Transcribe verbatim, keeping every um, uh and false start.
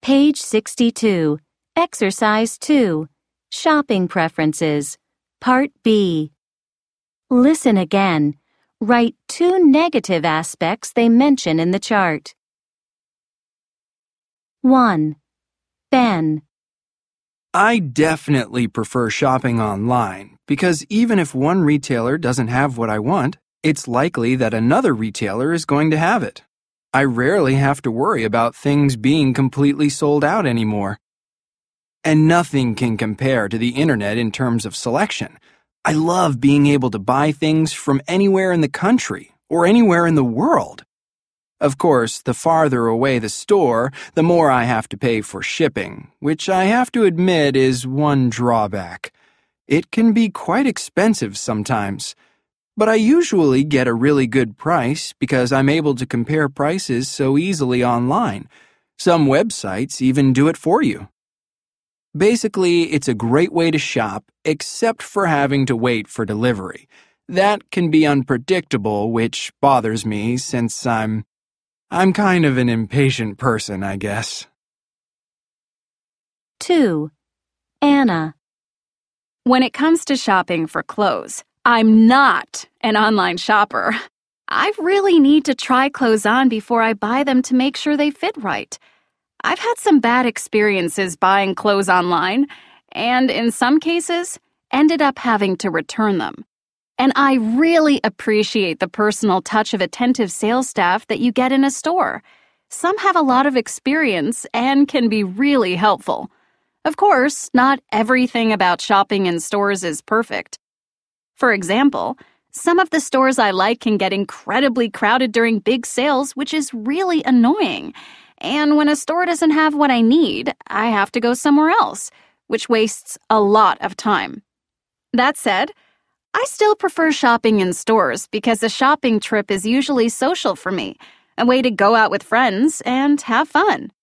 Page sixty-two, Exercise two, Shopping Preferences, Part B. Listen again. Write two negative aspects they mention in the chart. one. Ben. I definitely prefer shopping online because even if one retailer doesn't have what I want, it's likely that another retailer is going to have it. I rarely have to worry about things being completely sold out anymore. And nothing can compare to the internet in terms of selection. I love being able to buy things from anywhere in the country or anywhere in the world. Of course, the farther away the store, the more I have to pay for shipping, which I have to admit is one drawback. It can be quite expensive sometimes. But I usually get a really good price because I'm able to compare prices so easily online. Some websites even do it for you. Basically, it's a great way to shop, except for having to wait for delivery. That can be unpredictable, which bothers me since I'm... I'm kind of an impatient person, I guess. two. Anna. When it comes to shopping for clothes, I'm not an online shopper. I really need to try clothes on before I buy them to make sure they fit right. I've had some bad experiences buying clothes online, and in some cases, ended up having to return them. And I really appreciate the personal touch of attentive sales staff that you get in a store. Some have a lot of experience and can be really helpful. Of course, not everything about shopping in stores is perfect. For example, some of the stores I like can get incredibly crowded during big sales, which is really annoying. And when a store doesn't have what I need, I have to go somewhere else, which wastes a lot of time. That said, I still prefer shopping in stores because a shopping trip is usually social for me, a way to go out with friends and have fun.